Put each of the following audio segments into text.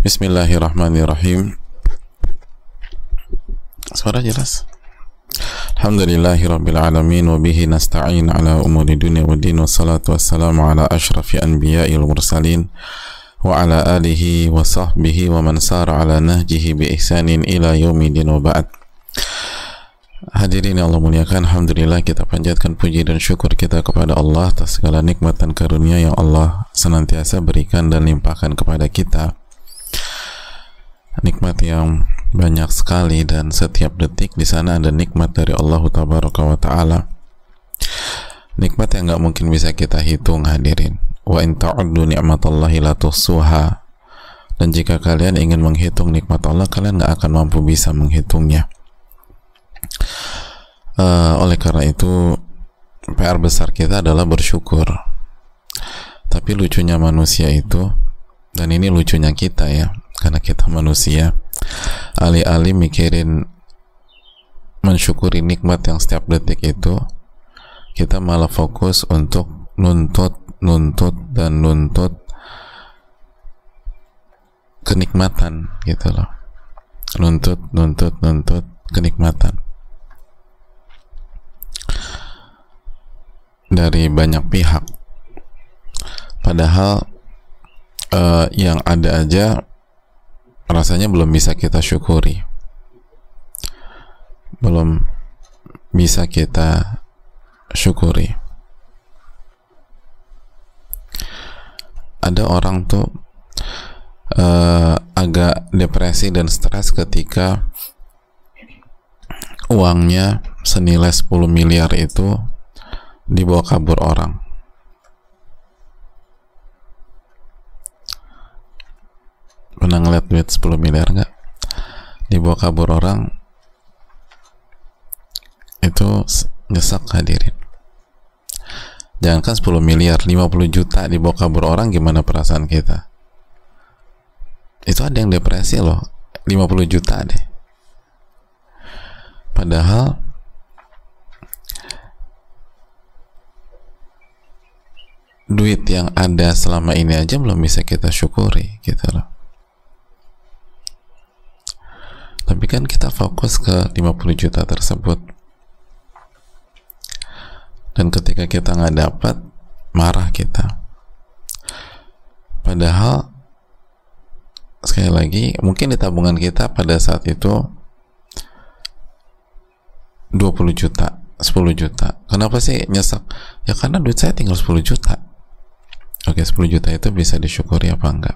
Bismillahirrahmanirrahim. Suara jelas. Alhamdulillahirabbil alamin wa bihi nasta'in ala umuri dunya waddin wassalatu wassalamu ala asyrafil anbiya'il mursalin wa ala alihi wa sahbihi wa man sara ala nahjihi bi ihsanin ila yaumidin wa ba'd. Hadirin yang Allah muliakan, alhamdulillah kita panjatkan puji dan syukur kita kepada Allah atas segala nikmat dan karunia yang Allah senantiasa berikan dan limpahkan kepada kita. Nikmat yang banyak sekali dan setiap detik di sana ada nikmat dari Allah Tabaraka wa Ta'ala. Nikmat yang nggak mungkin bisa kita hitung, hadirin. Wa in ta'uddu ni'matallahi la tuhsuha. Dan jika kalian ingin menghitung nikmat Allah, kalian nggak akan mampu bisa menghitungnya. Oleh karena itu PR besar kita adalah bersyukur. Tapi lucunya manusia itu, dan ini lucunya kita ya, karena kita manusia, alih-alih mikirin mensyukuri nikmat yang setiap detik itu, kita malah fokus untuk nuntut kenikmatan gitu loh. Nuntut kenikmatan dari banyak pihak, padahal yang ada aja rasanya belum bisa kita syukuri, belum bisa kita syukuri. Ada orang tuh agak depresi dan stres ketika uangnya senilai 10 miliar itu dibawa kabur orang. Pernah ngeliat duit 10 miliar nggak? Dibawa kabur orang, itu nyesek, hadirin. Jangankan 10 miliar, 50 juta dibawa kabur orang, gimana perasaan kita? Itu ada yang depresi loh, 50 juta deh. Padahal duit yang ada selama ini aja belum bisa kita syukuri gitu loh. Tapi kan kita fokus ke 50 juta tersebut, dan ketika kita nggak dapat, marah kita. Padahal sekali lagi, mungkin di tabungan kita pada saat itu 20 juta, 10 juta. Kenapa sih nyesek? Ya karena duit saya tinggal 10 juta. Oke, 10 juta itu bisa disyukuri apa enggak?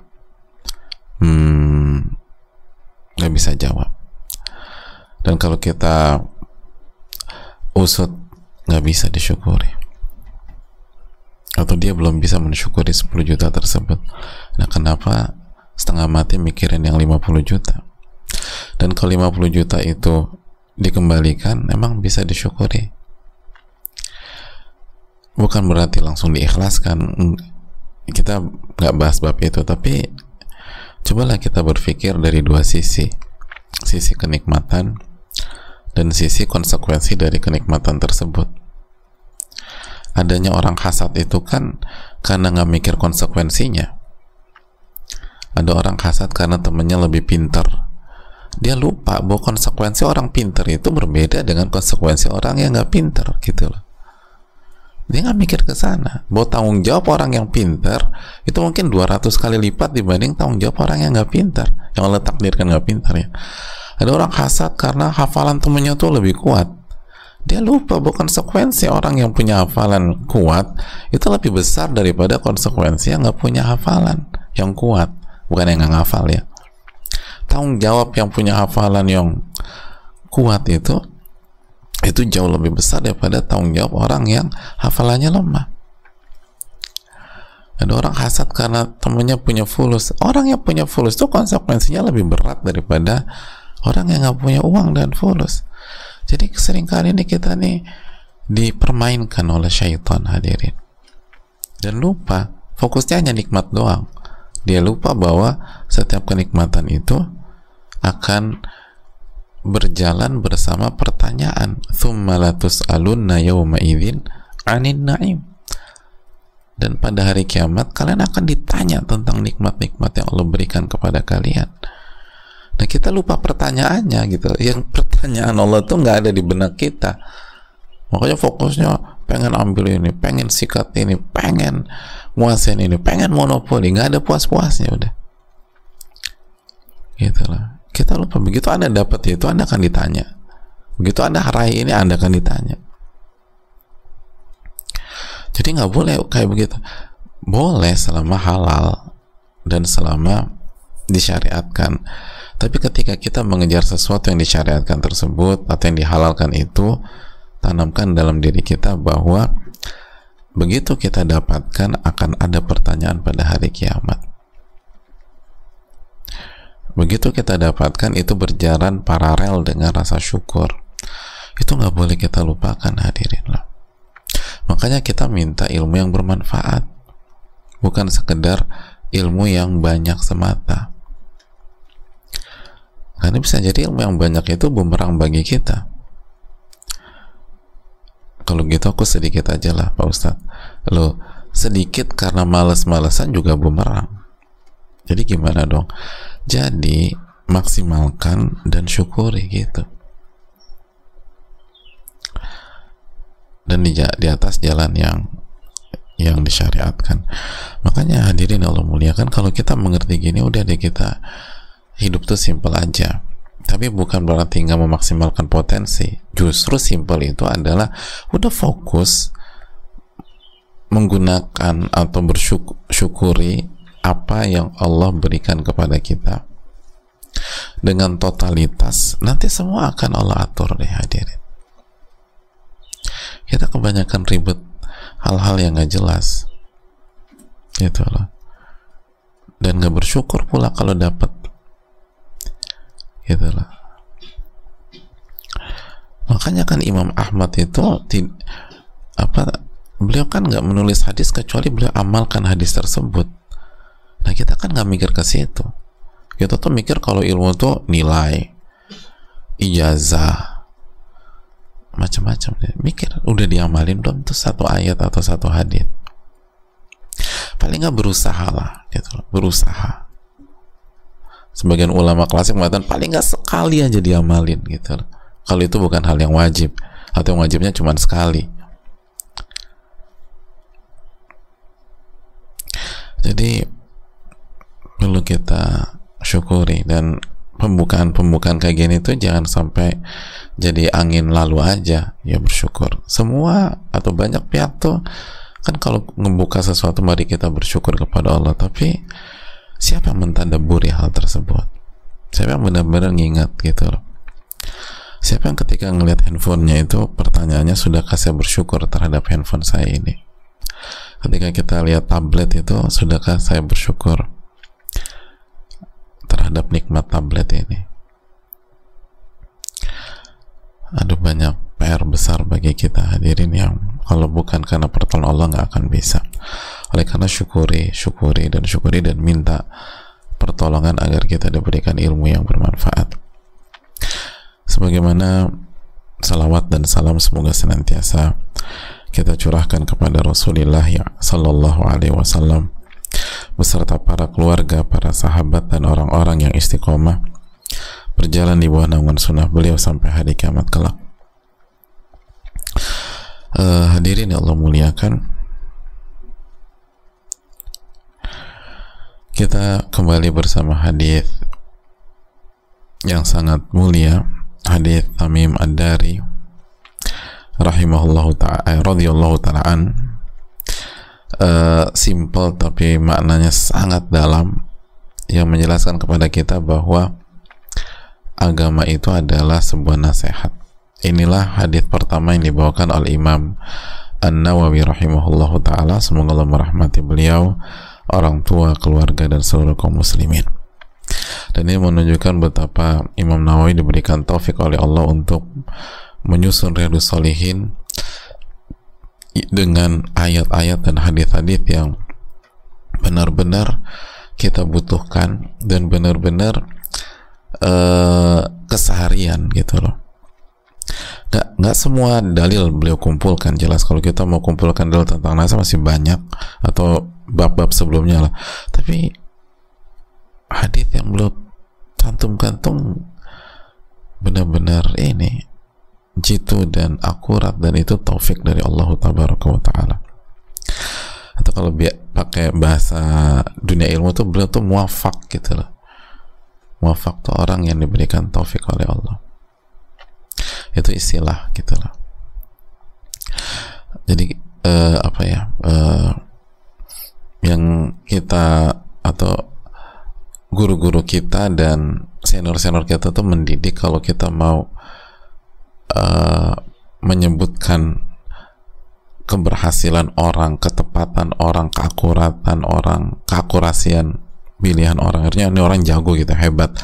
Nggak bisa jawab. Dan kalau kita usut, nggak bisa disyukuri. Atau dia belum bisa mensyukuri 10 juta tersebut. Nah, kenapa setengah mati mikirin yang 50 juta? Dan kalau 50 juta itu dikembalikan, emang bisa disyukuri. Bukan berarti langsung diikhlaskan. Kita nggak bahas bab itu, tapi cobalah kita berpikir dari dua sisi kenikmatan dan sisi konsekuensi dari kenikmatan tersebut. Adanya orang hasad itu kan karena nggak mikir konsekuensinya. Ada orang hasad karena temennya lebih pintar, dia lupa bahwa konsekuensi orang pintar itu berbeda dengan konsekuensi orang yang nggak pintar gitu loh. Dia nggak mikir ke sana bahwa tanggung jawab orang yang pintar itu mungkin 200 kali lipat dibanding tanggung jawab orang yang nggak pintar, yang Allah takdirkan nggak pintar ya. Ada orang hasad karena hafalan temennya tuh lebih kuat. Dia lupa bahwa konsekuensi orang yang punya hafalan kuat itu lebih besar daripada konsekuensi yang nggak punya hafalan yang kuat, bukan yang nggak ngafal ya. Tanggung jawab yang punya hafalan yang kuat itu jauh lebih besar daripada tanggung jawab orang yang hafalannya lemah. Ada orang hasad karena temennya punya fulus. Orang yang punya fulus itu konsekuensinya lebih berat daripada orang yang nggak punya uang dan fulus. Jadi seringkali ini kita nih dipermainkan oleh syaitan, hadirin. Dan lupa, fokusnya hanya nikmat doang. Dia lupa bahwa setiap kenikmatan itu akan berjalan bersama pertanyaan. Tsumma la tus'alunna yawma idzin 'anil na'im. Dan pada hari kiamat kalian akan ditanya tentang nikmat-nikmat yang Allah berikan kepada kalian. Nah, kita lupa pertanyaannya gitu. Yang pertanyaan Allah tuh nggak ada di benak kita. Makanya fokusnya pengen ambil ini, pengen sikat ini, pengen nguasain ini, pengen monopoli, nggak ada puas-puasnya udah. Gitulah. Kita lupa, begitu Anda dapat itu Anda akan ditanya. Begitu Anda raih ini Anda akan ditanya. Jadi nggak boleh kayak begitu. Boleh selama halal dan selama disyariatkan. Tapi ketika kita mengejar sesuatu yang disyariatkan tersebut atau yang dihalalkan itu, tanamkan dalam diri kita bahwa begitu kita dapatkan akan ada pertanyaan pada hari kiamat. Begitu kita dapatkan itu berjalan paralel dengan rasa syukur. Itu nggak boleh kita lupakan, hadirin lah. Makanya kita minta ilmu yang bermanfaat, bukan sekedar ilmu yang banyak semata. Karena bisa jadi ilmu yang banyak itu bumerang bagi kita. Kalau gitu aku sedikit aja lah Pak Ustadz. Loh, sedikit karena males-malesan juga bumerang. Jadi gimana dong? Jadi maksimalkan dan syukuri gitu. Dan di atas jalan yang disyariatkan. Makanya hadirin Allah muliakan, kalau kita mengerti gini udah deh, kita hidup tuh simple aja. Tapi bukan berarti nggak memaksimalkan potensi. Justru simple itu adalah udah fokus menggunakan atau bersyukuri apa yang Allah berikan kepada kita dengan totalitas. Nanti semua akan Allah atur deh, hadirin. Kita kebanyakan ribet hal-hal yang nggak jelas gitu loh, dan nggak bersyukur pula kalau dapat gitu loh. Makanya kan Imam Ahmad itu beliau kan nggak menulis hadis kecuali beliau amalkan hadis tersebut. Nah, kita kan nggak mikir ke situ. Kita tuh mikir kalau ilmu tuh nilai, ijazah, macam-macam deh. Mikir udah diamalin belum tuh satu ayat atau satu hadis. Paling nggak berusaha lah gitu loh, berusaha. Sebagian ulama klasik mengatakan paling nggak sekali aja diamalin gitu loh. Kalau itu bukan hal yang wajib, atau yang wajibnya cuma sekali. Jadi perlu kita syukuri, dan pembukaan kayak gini tuh jangan sampai jadi angin lalu aja. Ya bersyukur. Semua atau banyak pihak tuh kan kalau ngebuka sesuatu mari kita bersyukur kepada Allah, tapi siapa yang mentadabburi hal tersebut? Siapa yang benar-benar ngingat gitu loh? Siapa yang ketika ngelihat handphonenya itu pertanyaannya, sudahkah saya bersyukur terhadap handphone saya ini? Ketika kita lihat tablet itu, sudahkah saya bersyukur terhadap nikmat tablet ini? Aduh, banyak PR besar bagi kita hadirin yang kalau bukan karena pertolongan Allah nggak akan bisa. Oleh karena syukuri dan minta pertolongan agar kita diberikan ilmu yang bermanfaat. Sebagaimana salawat dan salam semoga senantiasa kita curahkan kepada Rasulullah ya sallallahu alaihi wasallam beserta para keluarga, para sahabat dan orang-orang yang istiqomah berjalan di bawah naungan sunnah beliau sampai hari kiamat kelak. Hadirin yang Allah muliakan, kita kembali bersama hadis yang sangat mulia, hadis Tamim Ad-Dari rahimahullahu ta'ala radhiyallahu ta'ala an. Simple tapi maknanya sangat dalam, yang menjelaskan kepada kita bahwa agama itu adalah sebuah nasihat. Inilah hadis pertama yang dibawakan oleh Imam An-Nawawi rahimahullahu ta'ala, semoga Allah merahmati beliau, orang tua, keluarga dan seluruh kaum muslimin. Dan ini menunjukkan betapa Imam Nawawi diberikan taufik oleh Allah untuk menyusun Riyadhus Shalihin dengan ayat-ayat dan hadis-hadis yang benar-benar kita butuhkan dan benar-benar keseharian gitu loh. nggak semua dalil beliau kumpulkan. Jelas kalau kita mau kumpulkan dalil tentang nasa masih banyak, atau bab-bab sebelumnya lah. Tapi hadis yang beliau cantumkan tuh benar-benar ini jitu dan akurat, dan itu taufik dari Allah Tabaraka wa Ta'ala. Atau kalau pakai bahasa dunia ilmu tuh beliau tuh muwafaq gitu loh. Muwafaq tuh orang yang diberikan taufik oleh Allah. Itu istilah gitu loh. Jadi yang kita atau guru-guru kita dan senior-senior kita tuh mendidik kalau kita mau menyebutkan keberhasilan orang, ketepatan orang, keakuratan orang, keakurasian pilihan orang, artinya ini orang jago gitu, hebat.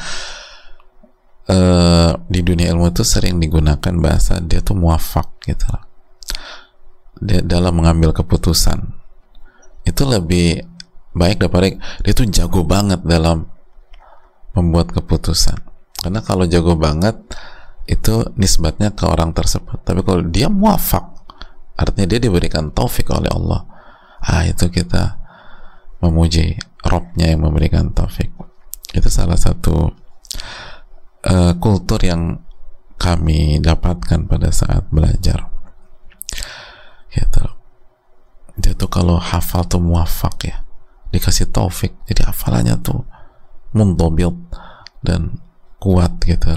Di dunia ilmu itu sering digunakan bahasa dia tuh muwafaq gitu. Dia dalam mengambil keputusan itu lebih baik daripada dia tuh jago banget dalam membuat keputusan. Karena kalau jago banget itu nisbatnya ke orang tersebut. Tapi kalau dia muwafaq, artinya dia diberikan taufik oleh Allah. Itu kita memuji Robnya yang memberikan taufik. Itu salah satu kultur yang kami dapatkan pada saat belajar gitu. Dia tuh kalau hafal tuh muwafaq ya, dikasih taufik, jadi hafalannya tuh mundobil dan kuat gitu.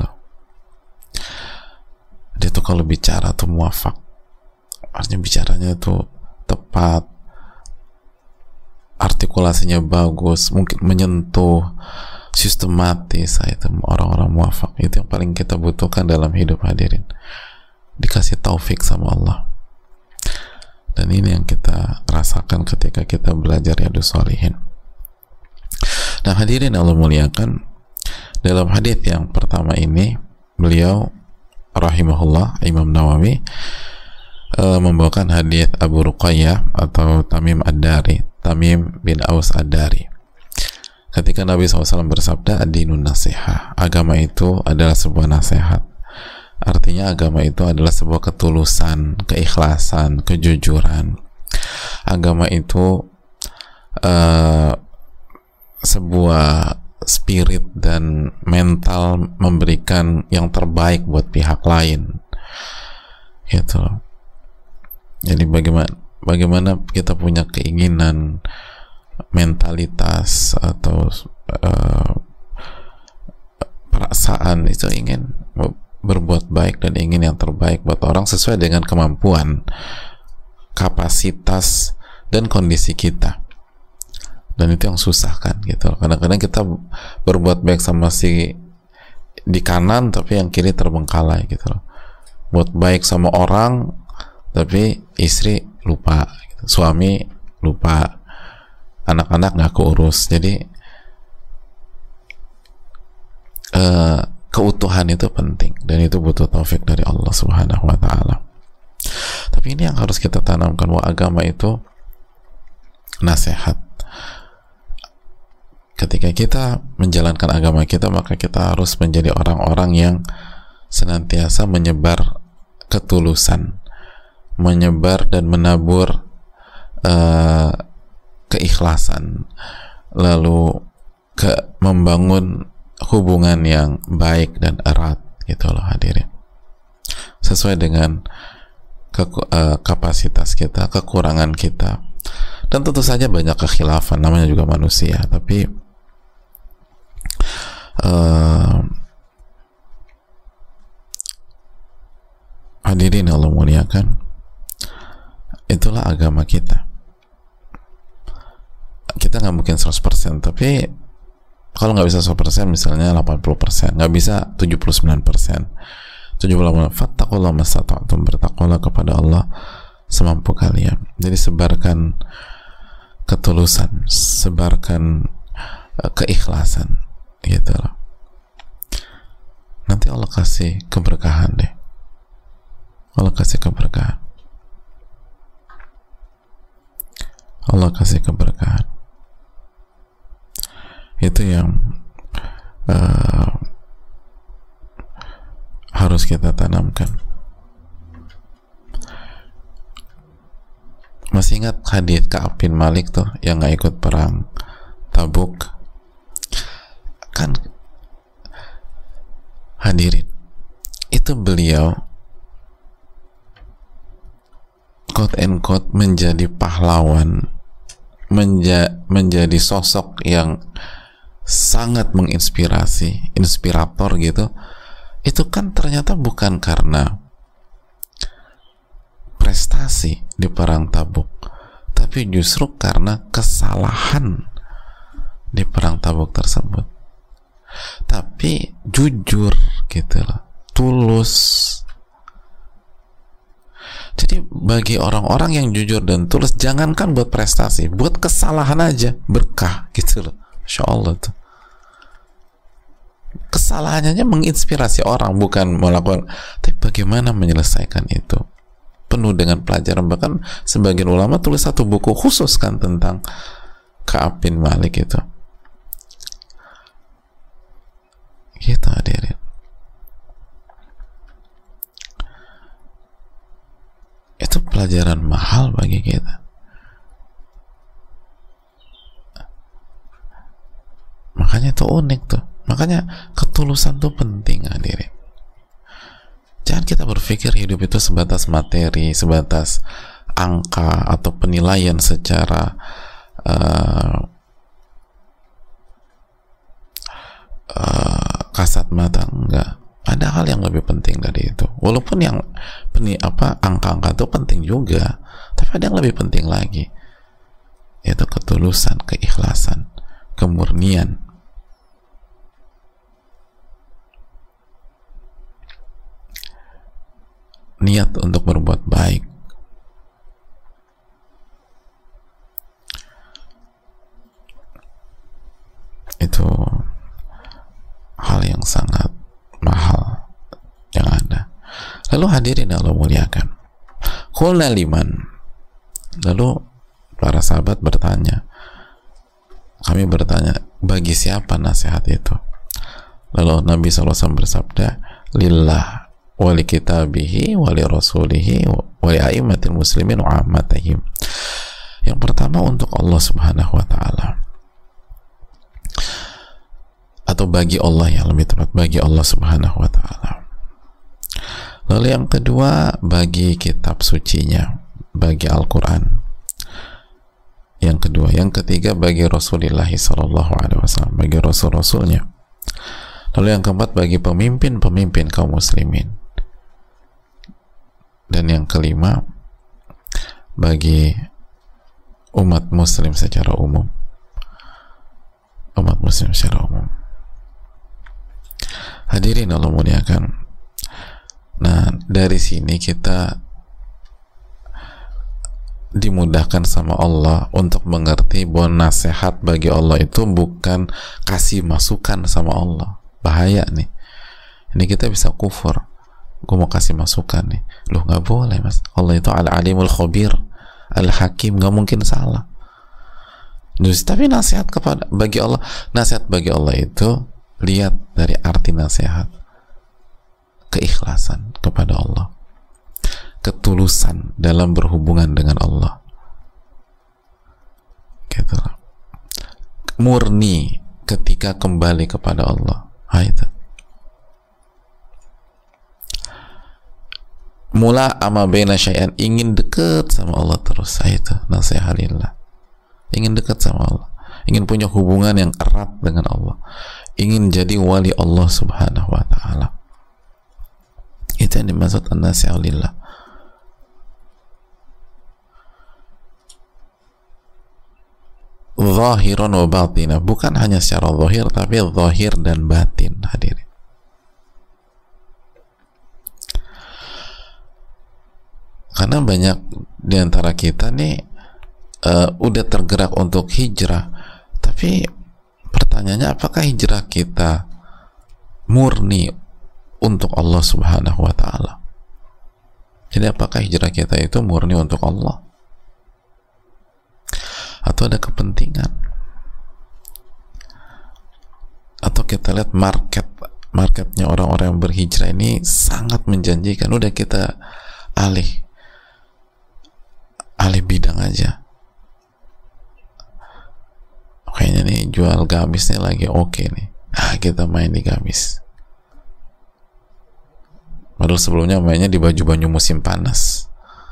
Dia tuh kalau bicara tuh muwafaq, artinya bicaranya tuh tepat, artikulasinya bagus, mungkin menyentuh, sistematis. Itu orang-orang muwafaq, itu yang paling kita butuhkan dalam hidup hadirin, dikasih taufik sama Allah. Dan ini yang kita rasakan ketika kita belajar Riyadhus Shalihin. Nah hadirin Allah muliakan, dalam hadis yang pertama ini beliau rahimahullah Imam Nawawi membawakan hadis Abu Ruqayyah atau Tamim Ad-Dari, Tamim bin Aus Ad-Dari, ketika Nabi SAW bersabda, ad-dinun nasihah, agama itu adalah sebuah nasihat. Artinya agama itu adalah sebuah ketulusan, keikhlasan, kejujuran. Agama itu sebuah spirit dan mental memberikan yang terbaik buat pihak lain gitu. Jadi bagaimana kita punya keinginan, mentalitas atau perasaan itu ingin berbuat baik dan ingin yang terbaik buat orang sesuai dengan kemampuan, kapasitas dan kondisi kita. Dan itu yang susah kan gitu. Kadang-kadang kita berbuat baik sama si di kanan tapi yang kiri terbengkalai gitu. Buat baik sama orang tapi istri lupa gitu. Suami lupa, anak-anak nggak keurus. Jadi keutuhan itu penting dan itu butuh taufik dari Allah Subhanahu wa Ta'ala. Tapi ini yang harus kita tanamkan, bahwa agama itu nasihat. Ketika kita menjalankan agama kita, maka kita harus menjadi orang-orang yang senantiasa menyebar ketulusan, menyebar dan menabur keikhlasan, lalu membangun hubungan yang baik dan erat gitu loh hadirin, sesuai dengan kapasitas kita, kekurangan kita, dan tentu saja banyak kekhilafan, namanya juga manusia. Tapi hadirin Allah muliakan, itulah agama kita. Kita nggak mungkin 100%, tapi kalau nggak bisa 100%, misalnya 80%, nggak bisa 79%, 78%, fattaqullaha mastata'tum, bertakwalah kepada Allah semampu kalian. Jadi sebarkan ketulusan, sebarkan keikhlasan gitu loh. Nanti Allah kasih keberkahan deh. Allah kasih keberkahan. Allah kasih keberkahan. Itu yang harus kita tanamkan. Masih ingat hadits Ka'ab bin Malik tuh yang nggak ikut perang Tabuk? Kan hadirin, itu beliau quote and quote menjadi pahlawan, menjadi sosok yang sangat menginspirasi, inspirator gitu. Itu kan ternyata bukan karena prestasi di perang Tabuk, tapi justru karena kesalahan di perang Tabuk tersebut. Tapi jujur gitu loh, tulus. Jadi bagi orang-orang yang jujur dan tulus, jangankan buat prestasi, buat kesalahan aja berkah gitu loh. Masya Allah tuh, kesalahannya menginspirasi orang, bukan melakukan, tapi bagaimana menyelesaikan itu penuh dengan pelajaran. Bahkan sebagian ulama tulis satu buku khusus kan tentang Ka'ab bin Malik itu. Gitu hadirin. Itu pelajaran mahal bagi kita. Makanya itu unik tuh. Makanya ketulusan tuh penting hadirin. Jangan kita berpikir hidup itu sebatas materi, sebatas angka atau penilaian secara kasat mata. Enggak. Ada hal yang lebih penting dari itu. Walaupun yang angka-angka itu penting juga, tapi ada yang lebih penting lagi, yaitu ketulusan, keikhlasan, kemurnian. Niat untuk berbuat baik. Itu hal yang sangat mahal yang ada. Lalu hadirin Allah muliakan, qulna liman, lalu para sahabat bertanya, kami bertanya, bagi siapa nasihat itu? Lalu Nabi SAW bersabda, lillah wali kitabihi wali rasulihi wali a'immatil muslimin wa ammatihim. Yang pertama untuk Allah Subhanahu wa ta'ala, atau bagi Allah, yang lebih tepat bagi Allah Subhanahu wa ta'ala. Lalu yang kedua bagi kitab sucinya, bagi Al-Quran. Yang kedua, yang ketiga bagi Rasulullah SAW, bagi Rasul-Rasulnya. Lalu yang keempat bagi pemimpin-pemimpin kaum muslimin. Dan yang kelima bagi umat muslim secara umum. Umat muslim secara umum. Hadirin Allah muliakan. Nah, dari sini kita dimudahkan sama Allah untuk mengerti bahwa nasihat bagi Allah itu bukan kasih masukan sama Allah. Bahaya nih. Ini kita bisa kufur. Gue mau kasih masukan nih. Loh, gak boleh mas. Allah itu al-alimul khabir, al-hakim, gak mungkin salah. Tapi nasihat bagi Allah, nasihat bagi Allah itu, lihat dari arti nasihat, keikhlasan kepada Allah, ketulusan dalam berhubungan dengan Allah, gitu, murni ketika kembali kepada Allah. Itu mula ama baina syai'an, ingin dekat sama Allah terus. Itu nasihatillah, ingin dekat sama Allah, ingin punya hubungan yang erat dengan Allah, ingin jadi wali Allah Subhanahu wa ta'ala. Itu yang dimaksud an-nasihatillah. Zahiran wa batina, bukan hanya secara zahir, tapi zahir dan batin hadirin. Karena banyak di antara kita nih udah tergerak untuk hijrah, tapi pertanyaannya, apakah hijrah kita murni untuk Allah Subhanahu wa ta'ala? Jadi apakah hijrah kita itu murni untuk Allah? Atau ada kepentingan? Atau kita lihat marketnya orang-orang yang berhijrah ini sangat menjanjikan, udah kita alih bidang aja jual gamisnya lagi oke nih, kita main di gamis. Padahal sebelumnya mainnya di baju-baju musim panas,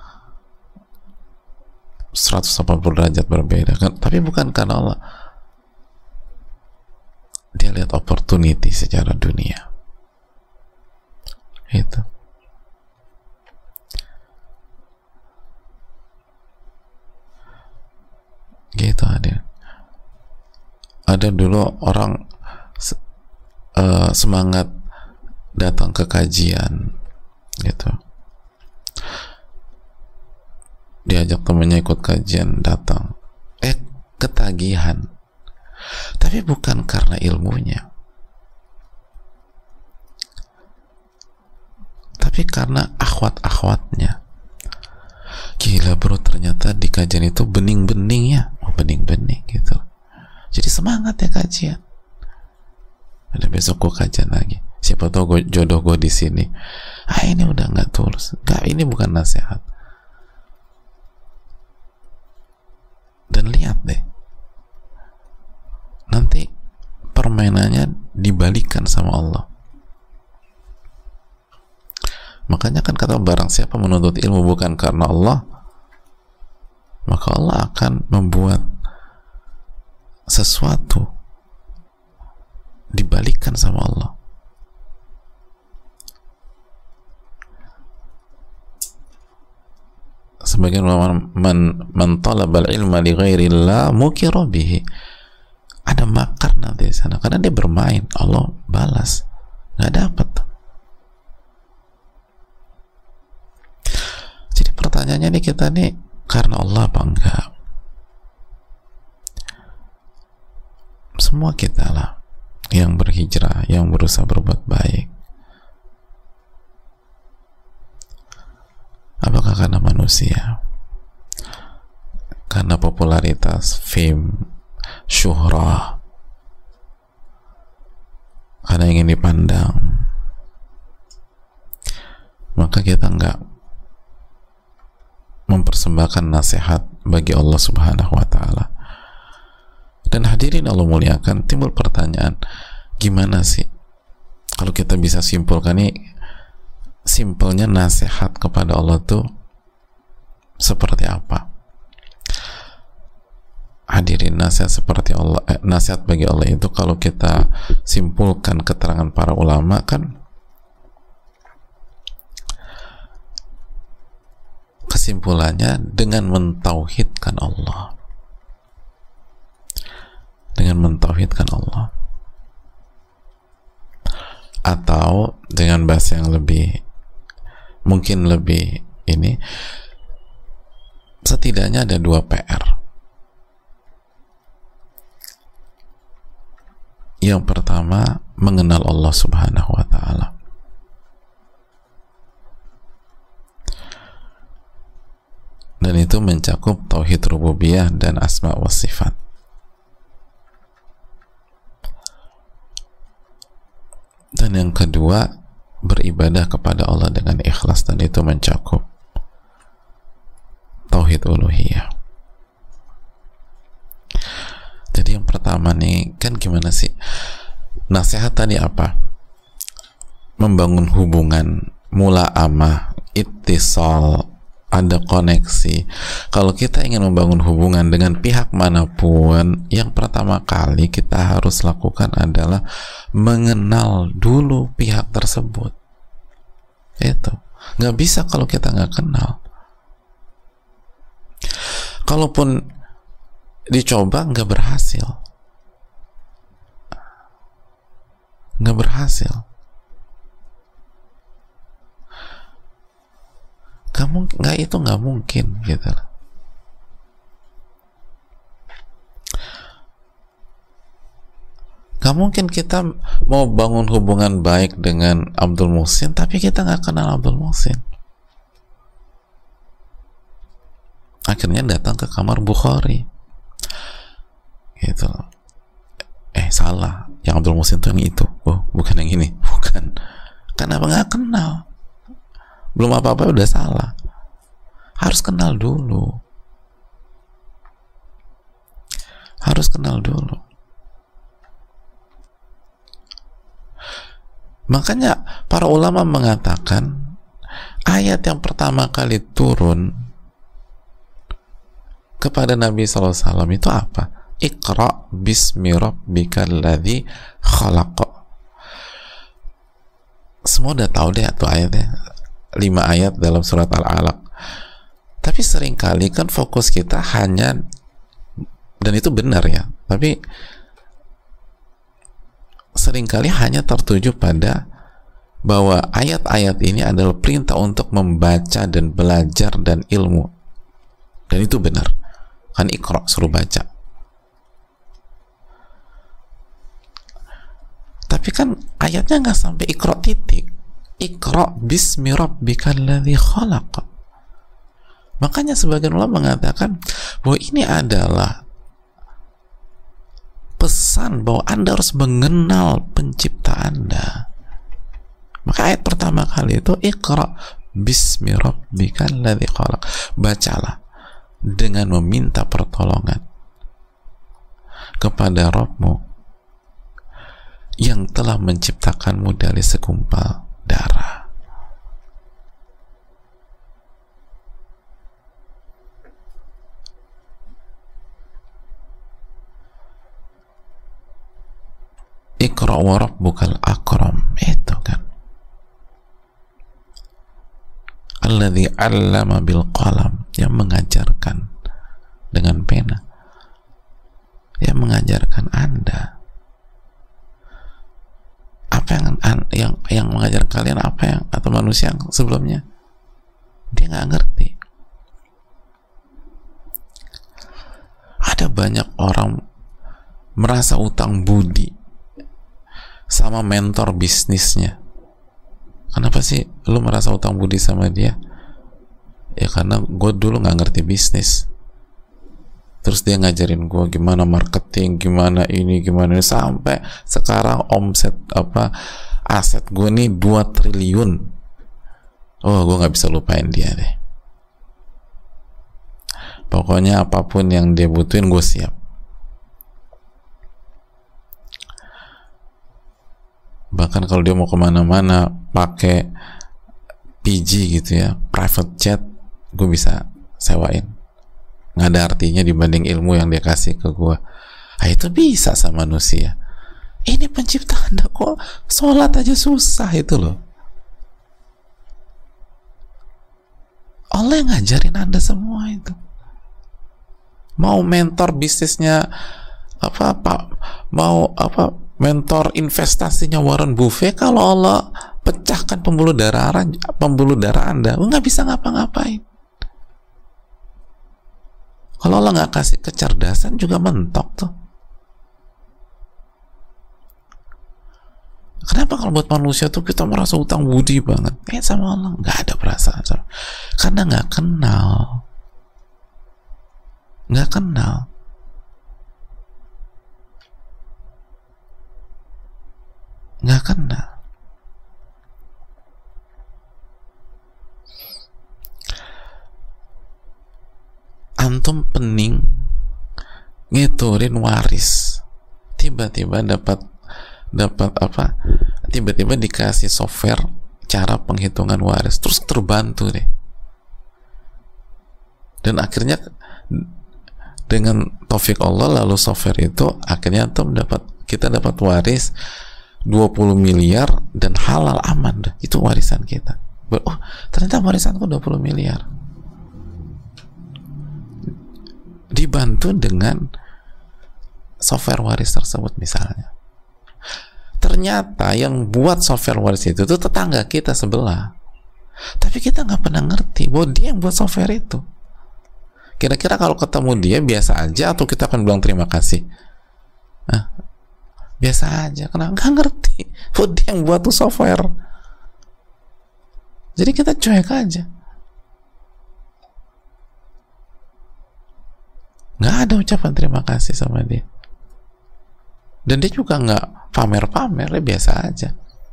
180 derajat berbeda kan. Tapi bukan karena Allah, dia lihat opportunity secara dunia. Itu gitu. Ada dulu orang semangat datang ke kajian gitu, diajak temennya ikut kajian, datang ketagihan, tapi bukan karena ilmunya, tapi karena akhwat-akhwatnya. Gila bro, ternyata di kajian itu bening-bening ya, bening-bening gitu. Jadi semangat ya kajian. Ada besok gue kajian lagi. Siapa tahu jodoh gue di sini. Ini udah nggak tulus. Nggak, ini bukan nasihat. Dan lihat deh, nanti permainannya dibalikan sama Allah. Makanya kan kata barang siapa menuntut ilmu bukan karena Allah, maka Allah akan membuat sesuatu dibalikan sama Allah. Sebagian ulama, man talabal ilma li ghairillah mukira bihi. Ada makar nanti di sana karena dia bermain, Allah balas, nggak dapat. Jadi pertanyaannya nih, kita nih karena Allah apa enggak? Semua kita lah yang berhijrah, yang berusaha berbuat baik. Apakah karena manusia? Karena popularitas, fame, syuhrah, karena ingin dipandang, maka kita enggak mempersembahkan nasihat bagi Allah Subhanahu wa ta'ala. Dan hadirin Allah muliakan, timbul pertanyaan, gimana sih kalau kita bisa simpulkan nih, simpelnya nasihat kepada Allah tuh seperti apa? Hadirin, nasihat seperti Allah, nasihat bagi Allah itu kalau kita simpulkan keterangan para ulama kan, kesimpulannya dengan mentauhidkan Allah, dengan mentauhidkan Allah, atau dengan bahasa yang lebih mungkin lebih ini, setidaknya ada 2 PR. Yang pertama, mengenal Allah Subhanahu wa ta'ala. Dan itu mencakup tauhid rububiyah dan asma wa sifat. Dan yang kedua, beribadah kepada Allah dengan ikhlas, dan itu mencakup tauhid uluhiyah. Jadi yang pertama nih, kan gimana sih nasihat tadi apa? Membangun hubungan, mula'amah, ittisal, ada koneksi. Kalau kita ingin membangun hubungan dengan pihak manapun, yang pertama kali kita harus lakukan adalah mengenal dulu pihak tersebut. Itu nggak bisa kalau kita nggak kenal. Kalaupun dicoba nggak berhasil, kamu nggak mungkin gitu. Gak mungkin kita mau bangun hubungan baik dengan Abdul Muhsin tapi kita nggak kenal Abdul Muhsin. Akhirnya datang ke kamar Bukhari gitu. Salah, yang Abdul Muhsin itu yang itu, bukan yang ini, bukan. Kenapa nggak kenal? Belum apa-apa udah salah. Harus kenal dulu. Makanya para ulama mengatakan ayat yang pertama kali turun kepada Nabi SAW itu apa? Iqra bismi rabbikal ladzi khalaq. Semua udah tahu deh tuh ayatnya, 5 ayat dalam surat Al-Alaq. Tapi seringkali kan fokus kita hanya, dan itu benar ya, tapi seringkali hanya tertuju pada bahwa ayat-ayat ini adalah perintah untuk membaca dan belajar dan ilmu, dan itu benar kan, Iqra, suruh baca. Tapi kan ayatnya nggak sampai Iqra titik. Iqra bismi rabbikal ladzi khalaq. Makanya sebagian ulama mengatakan bahwa ini adalah pesan bahwa Anda harus mengenal pencipta Anda. Maka ayat pertama kali itu Iqra bismi rabbikal ladzi khalaq. Bacalah dengan meminta pertolongan kepada Rabbmu yang telah menciptakanmu dari segumpal darah. Iqra wa rabbukal akram, itu kan. Alladzi 'allama bil qalam, yang mengajarkan dengan pena, yang mengajarkan Anda. Apa yang mengajar kalian, apa yang, atau manusia yang sebelumnya dia nggak ngerti. Ada banyak orang merasa utang budi sama mentor bisnisnya. Kenapa sih lu merasa utang budi sama dia? Ya karena gue dulu nggak ngerti bisnis, terus dia ngajarin gue gimana marketing, gimana ini, gimana ini, sampai sekarang omset aset gue nih 2 triliun. Oh, gue nggak bisa lupain dia deh. Pokoknya apapun yang dia butuhin gue siap. Bahkan kalau dia mau kemana-mana pakai PG gitu ya, private jet, gue bisa sewain. Nggak ada artinya dibanding ilmu yang dia kasih ke gue. Nah, itu bisa sama manusia. Ini pencipta Anda kok sholat aja susah itu loh. Allah yang ngajarin Anda semua itu. Mau mentor bisnisnya mentor investasinya Warren Buffett, kalau Allah pecahkan pembuluh darah Anda, nggak bisa ngapa-ngapain. Kalau Allah nggak kasih kecerdasan juga mentok tuh. Kenapa kalau buat manusia tuh kita merasa utang budi banget? Sama Allah nggak ada perasaan, karena nggak kenal. Antum pening ngiturin waris, tiba-tiba dapat tiba-tiba dikasih software cara penghitungan waris, terus terbantu deh, dan akhirnya dengan taufik Allah lalu software itu akhirnya kita dapat waris 20 miliar dan halal, aman dah, itu warisan kita. Oh, ternyata warisanku 20 miliar. Dibantu dengan software waris tersebut misalnya. Ternyata yang buat software waris itu tuh tetangga kita sebelah, tapi kita nggak pernah ngerti bahwa dia yang buat software itu. Kira-kira kalau ketemu dia biasa aja atau kita akan bilang terima kasih? Biasa aja, karena nggak ngerti bahwa dia yang buat tuh software. Jadi kita cuek aja, nggak ada ucapan terima kasih sama dia, dan dia juga nggak pamer-pamer, dia biasa aja.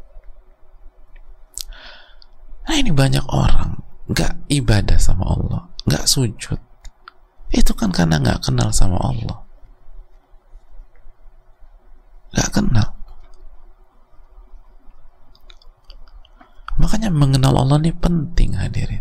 Nah, ini banyak orang nggak ibadah sama Allah, nggak sujud, itu kan karena nggak kenal sama Allah, nggak kenal. Makanya mengenal Allah ini penting, hadirin.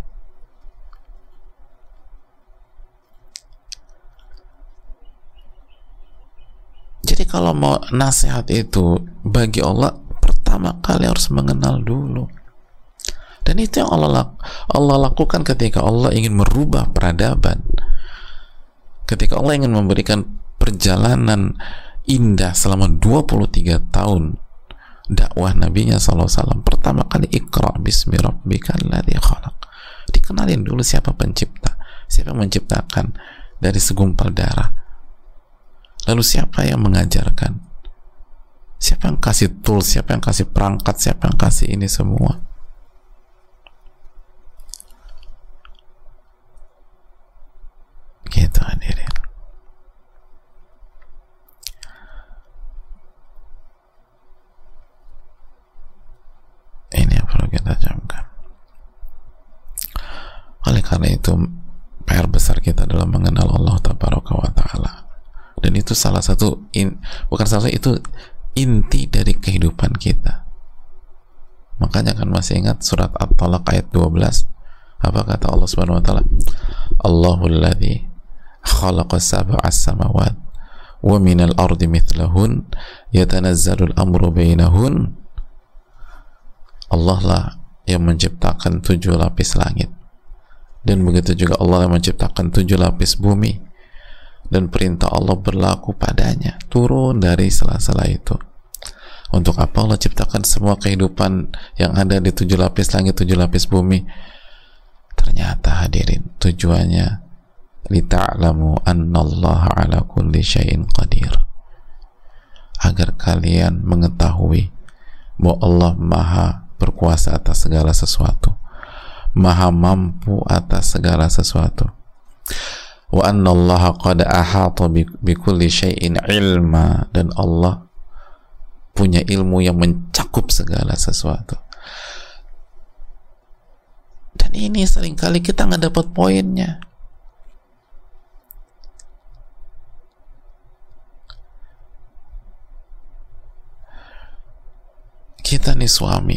Jadi kalau mau nasihat itu bagi Allah, pertama kali harus mengenal dulu. Dan itu yang Allah lakukan ketika Allah ingin merubah peradaban. Ketika Allah ingin memberikan perjalanan indah selama 23 tahun dakwah Nabinya SAW, pertama kali Iqra bismi rabbikal ladzi khalaq. Dikenalin dulu siapa pencipta, siapa yang menciptakan dari segumpal darah, lalu siapa yang mengajarkan, siapa yang kasih tools, siapa yang kasih perangkat, siapa yang kasih ini semua. Gitu, hadirin. Ini yang perlu kita camkan. Oleh karena itu, PR besar kita adalah mengenal Allah Tabaraka wa Ta'ala. Dan itu salah satu, bukan salah satu, itu inti dari kehidupan kita. Makanya kan masih ingat surat At-Talaq ayat 12, apa kata Allah Subhanahu wa Ta'ala? Allahul ladzi khalaqa sab'a samawat wa minal ardi mithlahun yatanazzalul amru bainahun. Allah lah yang menciptakan 7 lapis langit, dan begitu juga Allah yang menciptakan 7 lapis bumi, dan perintah Allah berlaku padanya, turun dari sela-sela itu. Untuk apa Allah ciptakan semua kehidupan yang ada di 7 lapis langit, 7 lapis bumi? Ternyata, hadirin, tujuannya lita'lamu annallaha ala kulli syai'in qadir, agar kalian mengetahui bahwa Allah maha berkuasa atas segala sesuatu, maha mampu atas segala sesuatu. Wa annallaha qad ahata bikulli syai'in ilma, dan Allah punya ilmu yang mencakup segala sesuatu. Dan ini seringkali kita nggak dapat poinnya. Kita nih suami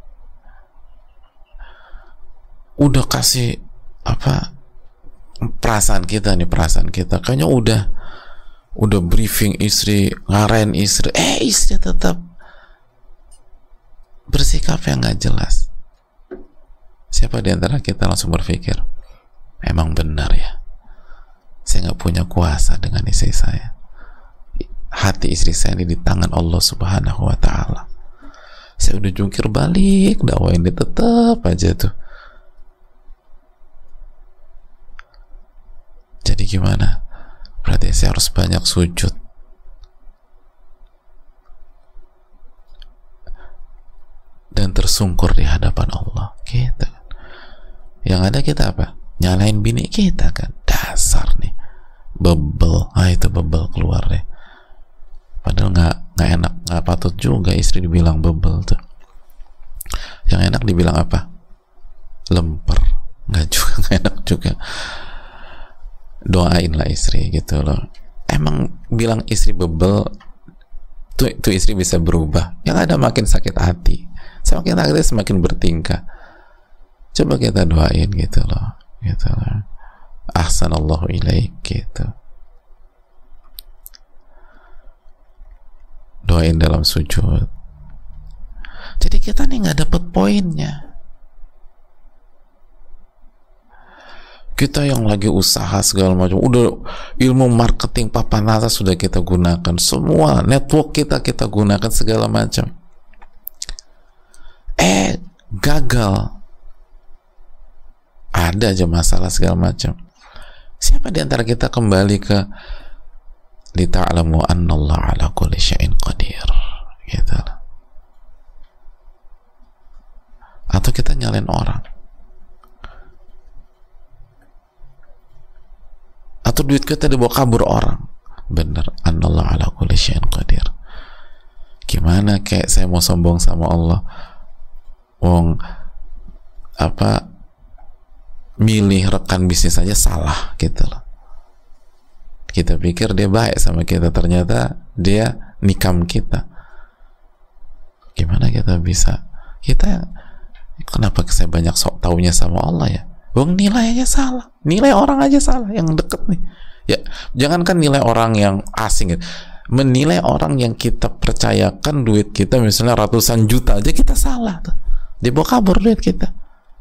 udah kasih apa, perasaan kita kayaknya udah briefing istri, ngarahin istri, istri tetap bersikap yang nggak jelas. Siapa di antara kita langsung berpikir, emang benar ya, saya nggak punya kuasa dengan istri saya. Hati istri saya ini di tangan Allah Subhanahu wa Ta'ala. Saya udah jungkir balik dakwah ini, tetap aja tuh. Jadi gimana? Berarti saya harus banyak sujud. Dan tersungkur di hadapan Allah. Gitu. Yang ada kita apa? Nyalain bini kita kan. Dasar nih. Bebel. Itu bebel keluar deh. Padahal nggak enak, nggak patut juga istri dibilang bebel tuh. Yang enak dibilang apa? Lemper. Nggak enak juga. Doainlah istri gitu loh. Emang bilang istri bebel tuh istri bisa berubah? Yang ada makin sakit hati. Semakin sakit hati semakin bertingkah. Coba kita doain gitu loh. Ahsanallahu ilaik gitu. Doain dalam sujud. Jadi kita nih nggak dapet poinnya. Kita yang lagi usaha segala macam, udah ilmu marketing papan atas sudah kita gunakan, semua network kita gunakan segala macam. Gagal. Ada aja masalah segala macam. Siapa di antara kita kembali ke lita'lamu annallaha ala kulli syai'in qadir, gitu. Atau kita nyalain orang, atau duit kita dibawa kabur orang. Bener, annallaha ala kulli syai'in qadir. Gimana kayak saya mau sombong sama Allah, milih rekan bisnis saja salah gitu loh. Kita pikir dia baik sama kita, ternyata dia nikam kita. Gimana kita bisa? Kita Kenapa saya banyak sok taunya sama Allah ya? Bang, nilai aja salah, nilai orang aja salah yang deket nih. Ya, jangankan nilai orang yang asing, menilai orang yang kita percayakan duit kita misalnya ratusan juta aja kita salah tuh. Dibawa kabur duit kita.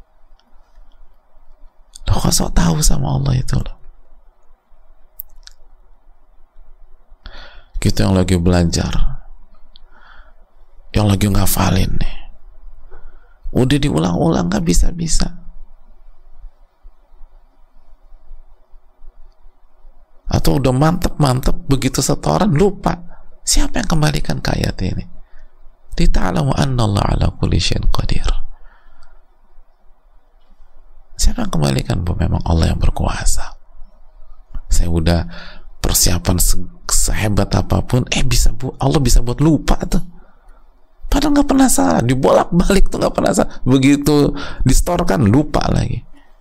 Loh, kok sok tahu sama Allah itu loh. Kita yang lagi belajar, yang lagi ngafalin nih, udah diulang-ulang gak bisa-bisa. Atau udah mantep-mantep, begitu setoran lupa. Siapa yang kembalikan ke ayat ini? Dita'alamu annallaha ala kulli syai'in qadir. Siapa yang kembalikan? Memang Allah yang berkuasa. Saya udah persiapan sehebat apapun, Allah bisa buat lupa tuh. Padahal nggak pernah salah, dibolak-balik tuh nggak pernah salah. Begitu distorkan lupa lagi.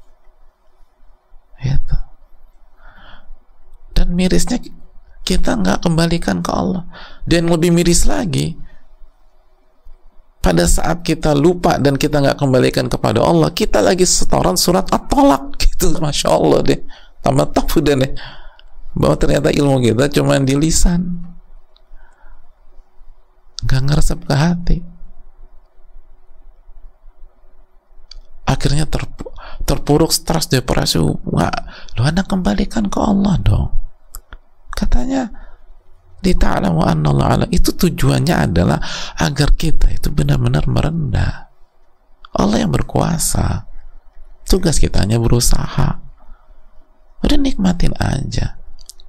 Gitu. Dan mirisnya kita nggak kembalikan ke Allah. Dan lebih miris lagi, pada saat kita lupa dan kita nggak kembalikan kepada Allah, kita lagi setoran surat At-Tolak gitu. Masya Allah deh, tambah tahu deh bahwa ternyata ilmu kita cuma di lisan, nggak ngeresep ke hati. Akhirnya terpuruk, stres, depresi. Wah, lu Anda kembalikan ke Allah dong. Katanya dita'alamu annallaha ala, itu tujuannya adalah agar kita itu benar-benar merendah. Allah yang berkuasa, tugas kita hanya berusaha. Udah nikmatin aja.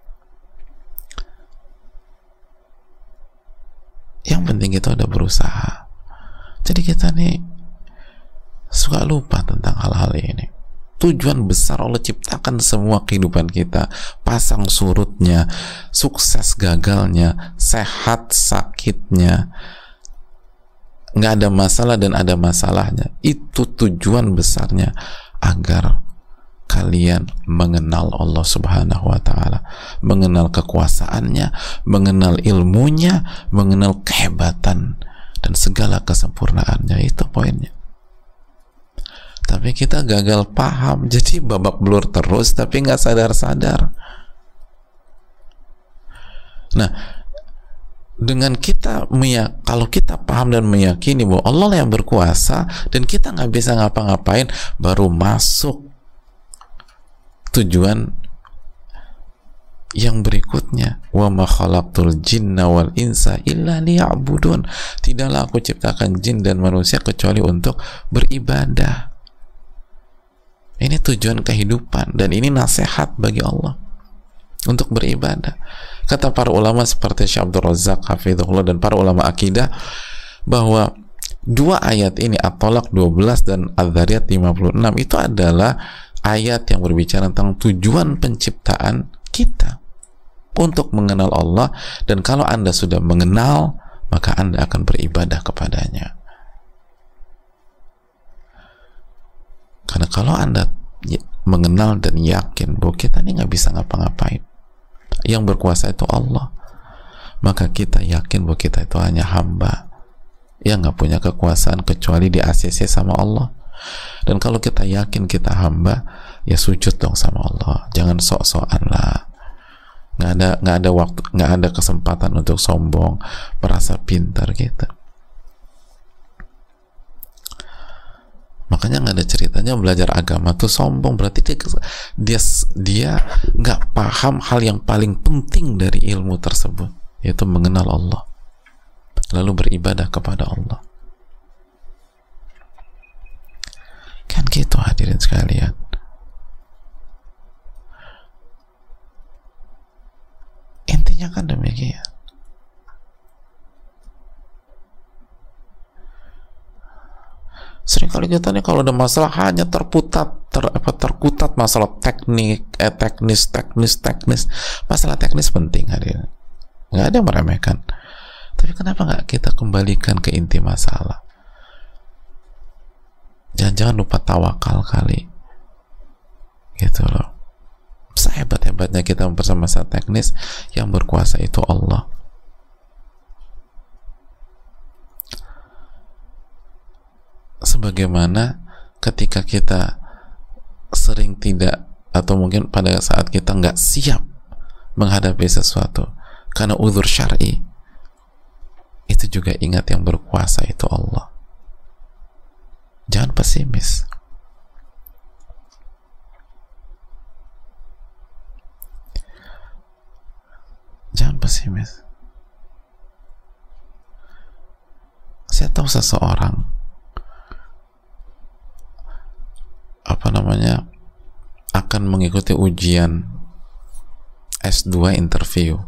Yang penting kita udah berusaha. Jadi kita nih suka lupa tentang hal-hal ini. Tujuan besar Allah ciptakan semua kehidupan kita, pasang surutnya, sukses gagalnya, sehat sakitnya, nggak ada masalah dan ada masalahnya. Itu tujuan besarnya, agar kalian mengenal Allah Subhanahu wa ta'ala, mengenal kekuasaannya, mengenal ilmunya, mengenal kehebatan dan segala kesempurnaannya. Itu poinnya. Tapi kita gagal paham, jadi babak belur terus tapi nggak sadar-sadar. Nah, dengan kita kalau kita paham dan meyakini bahwa Allah yang berkuasa dan kita nggak bisa ngapa-ngapain, baru masuk tujuan yang berikutnya. Wa ma khalaqtul jinna wal insa illa liya'budun. Tidaklah aku ciptakan jin dan manusia kecuali untuk beribadah. Ini tujuan kehidupan dan ini nasihat bagi Allah untuk beribadah. Kata para ulama seperti Syekh Abdul Razak hafizahullah dan para ulama akidah, bahwa dua ayat ini, At-Tolak 12 dan Adz-Dzariyat 56, itu adalah ayat yang berbicara tentang tujuan penciptaan kita untuk mengenal Allah. Dan kalau Anda sudah mengenal, maka Anda akan beribadah kepadanya. Karena kalau Anda mengenal dan yakin bahwa kita ini nggak bisa ngapa-ngapain, yang berkuasa itu Allah, maka kita yakin bahwa kita itu hanya hamba yang nggak punya kekuasaan kecuali di ACC sama Allah. Dan kalau kita yakin kita hamba, ya sujud dong sama Allah. Jangan sok-sokan lah. Nggak ada waktu, nggak ada kesempatan untuk sombong, merasa pintar gitu. Makanya nggak ada ceritanya belajar agama tuh sombong, berarti dia nggak paham hal yang paling penting dari ilmu tersebut, yaitu mengenal Allah, lalu beribadah kepada Allah. Kan gitu hadirin sekalian. Intinya kan demikian. Seringkali kita nih kalau ada masalah hanya terkutat masalah teknis. Masalah teknis penting hadirin, nggak ada yang meremehkan. Tapi kenapa nggak kita kembalikan ke inti masalah? Jangan lupa tawakal kali, gitu loh. Sehebat-hebatnya kita memperbaiki masalah teknis, yang berkuasa itu Allah. sebagaimana ketika kita sering tidak, atau mungkin pada saat kita nggak siap menghadapi sesuatu karena uzur syar'i, itu juga ingat yang berkuasa itu Allah. Jangan pesimis. Jangan pesimis. Saya tahu seseorang akan mengikuti ujian S2 interview.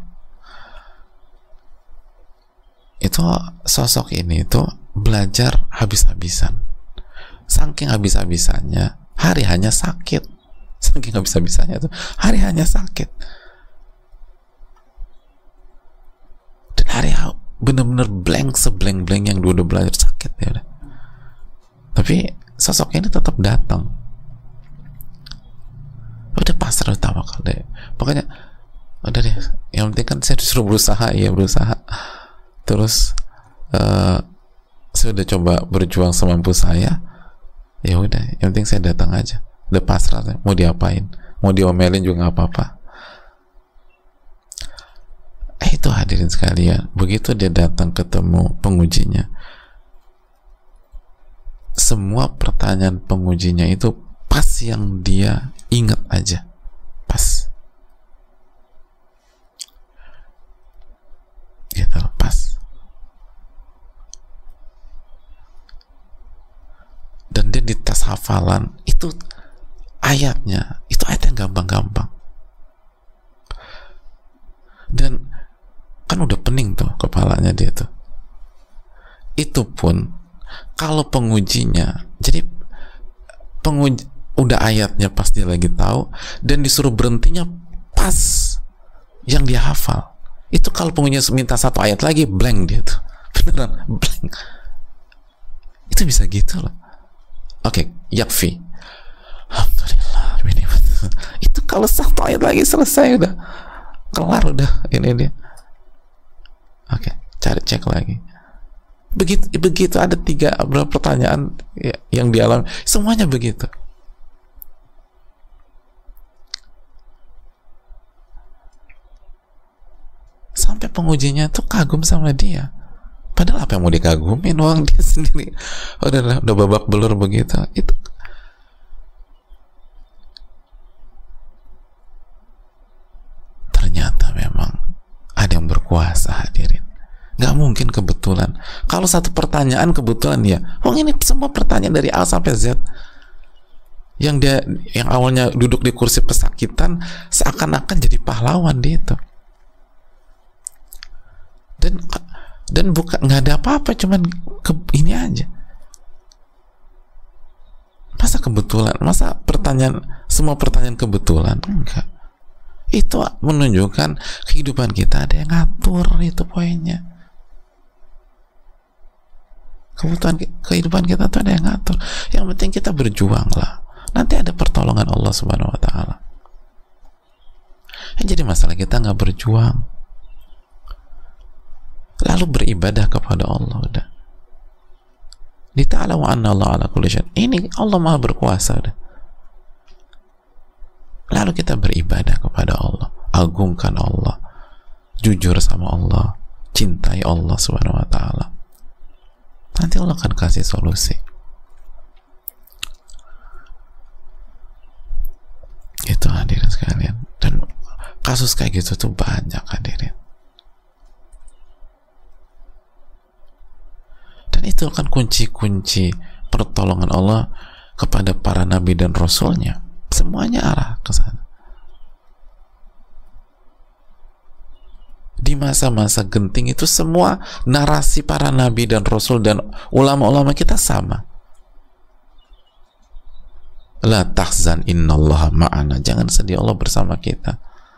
Itu sosok ini itu belajar habis-habisan. Saking habis-habisannya, hari hanya sakit. Saking habis-habisannya itu, hari hanya sakit. Dan hari bener-bener blank, seblank-blank yang udah belajar, sakit ya udah. Tapi sosok ini tetap datang. Udah pasrah, udah tawakal deh. Pokoknya udah deh. Yang penting kan saya disuruh berusaha, ya berusaha. Terus saya udah coba berjuang semampu saya. Ya udah, yang penting saya datang aja. Udah pasrah, mau diapain, mau diomelin juga nggak apa-apa. Itu hadirin sekalian, begitu dia datang ketemu pengujinya, semua pertanyaan pengujinya itu pas yang dia ingat aja, pas gitu, pas. Dan dia di tes hafalan itu ayatnya, itu ayat yang gampang-gampang, dan kan udah pening tuh kepalanya dia tuh. Itu pun kalau pengujinya, jadi penguji udah ayatnya pas dia lagi tahu, dan disuruh berhentinya pas yang dia hafal. Itu kalau pengujinya minta satu ayat lagi, blank dia tuh, beneran blank. Itu bisa gitu loh. Oke, yakfi, alhamdulillah. Itu kalau satu ayat lagi selesai, udah kelar, udah ini dia. Oke, cek lagi. Begitu ada 3 berapa pertanyaan yang dialami, semuanya begitu. Sampai pengujinya tuh kagum sama dia. Padahal apa yang mau dikagumin, uang dia sendiri udah babak belur begitu. Itu ternyata memang ada yang berkuasa, hadirin. Nggak mungkin kebetulan. Kalau satu pertanyaan kebetulan ya, ini semua pertanyaan dari A sampai Z. Yang awalnya duduk di kursi pesakitan seakan-akan jadi pahlawan dia itu. Dan bukan, nggak ada apa-apa, cuman ini aja. Masa kebetulan? Masa semua pertanyaan kebetulan? Enggak. Itu menunjukkan kehidupan kita ada yang ngatur, itu poinnya. Kehidupan kita tuh ada yang ngatur. Yang penting kita berjuang lah. Nanti ada pertolongan Allah Subhanahu wa Ta'ala. Jadi masalah kita nggak berjuang, lalu beribadah kepada Allah, udah. Dita'ala wa anna Allah ala kulli syai'. Ini Allah Maha berkuasa, udah. Lalu kita beribadah kepada Allah, agungkan Allah, jujur sama Allah, cintai Allah Subhanahu wa Ta'ala. Nanti Allah akan kasih solusi. Itu hadirin sekalian. Dan kasus kayak gitu tuh banyak, hadirin. Dan itu kan kunci-kunci pertolongan Allah kepada para nabi dan rasulnya. Semuanya arah ke sana. Di masa-masa genting itu semua narasi para nabi dan rasul dan ulama-ulama kita sama. La tahzan innallaha ma'ana. Jangan sedih, Allah bersama kita.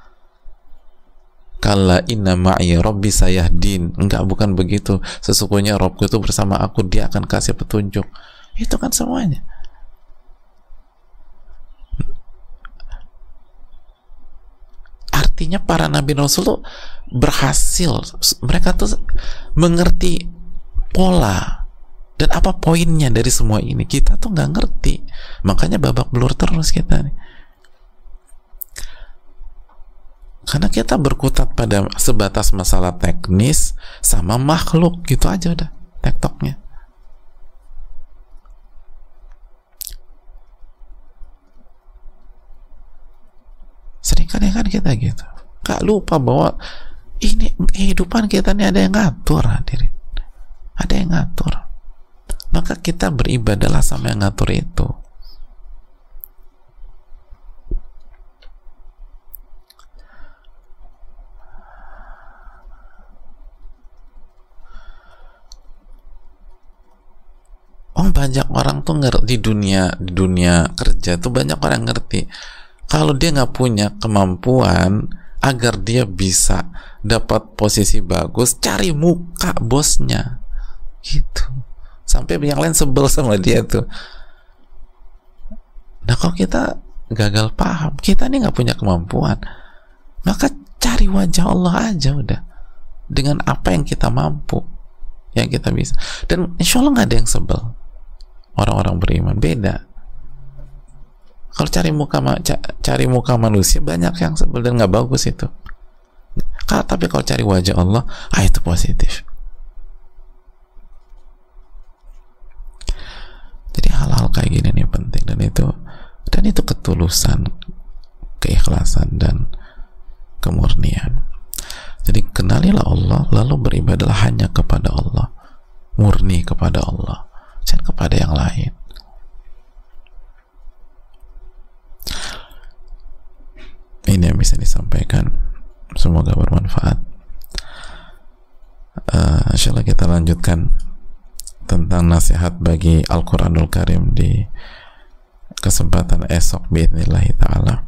Kalla inna ma'i rabbi sayahdin. Enggak, bukan begitu. Sesungguhnya Rabbku itu bersama aku, dia akan kasih petunjuk. Itu kan semuanya. Artinya para nabi rasul tuh berhasil. Mereka tuh mengerti pola Dan apa poinnya dari semua ini? Kita tuh nggak ngerti, makanya babak belur terus kita nih. Karena kita berkutat pada sebatas masalah teknis sama makhluk, gitu aja udah tektoknya. Seringkali kan kita gitu, gak lupa bahwa ini kehidupan kita nih ada yang ngatur, hadirin. Ada yang ngatur. Maka kita beribadahlah sama yang ngatur itu. Banyak orang tuh ngerti di dunia kerja tuh banyak orang ngerti kalau dia nggak punya kemampuan agar dia bisa dapat posisi bagus, cari muka bosnya gitu, sampai yang lain sebel sama dia tuh. Nah, kalau kita gagal paham, kita nih nggak punya kemampuan, maka cari wajah Allah aja udah, dengan apa yang kita mampu, yang kita bisa, dan insya Allah nggak ada yang sebel. Orang-orang beriman beda. Kalau cari muka manusia banyak yang sebel dan nggak bagus itu. Tapi kalau cari wajah Allah, itu positif. Jadi hal-hal kayak gini nih penting, dan itu ketulusan, keikhlasan dan kemurnian. Jadi kenalilah Allah, lalu beribadahlah hanya kepada Allah, murni kepada Allah, jangan kepada yang lain. Ini yang bisa disampaikan, semoga bermanfaat. Insyaallah kita lanjutkan tentang nasihat bagi Al-Quranul Karim di kesempatan esok biidznillah ta'ala.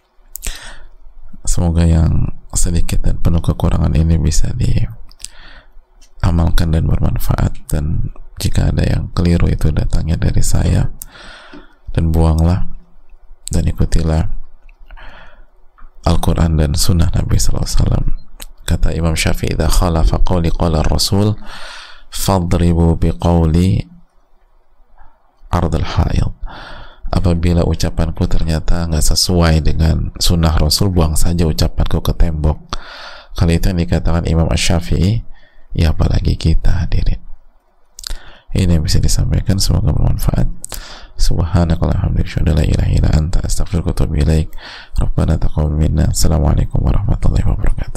Semoga yang sedikit dan penuh kekurangan ini bisa diamalkan dan bermanfaat, dan jika ada yang keliru itu datangnya dari saya, dan buanglah dan ikutilah Al-Quran dan Sunnah Nabi SAW. Kata Imam Syafi'i, idza khalafa qawli qala Rasul fadribu biqawli ardal haid. Apabila ucapanku ternyata nggak sesuai dengan sunnah Rasul, buang saja ucapanku ke tembok. Kalau itu yang dikatakan Imam Syafi'i, ya apalagi kita, hadirin. Ini yang bisa disampaikan, semoga bermanfaat. Subhanakallahumma wa bihamdika, la ilaha illa anta, astaghfiruka wa atubu ilaik. Rabbana taqabbal minna. Assalamualaikum warahmatullahi wabarakatuh.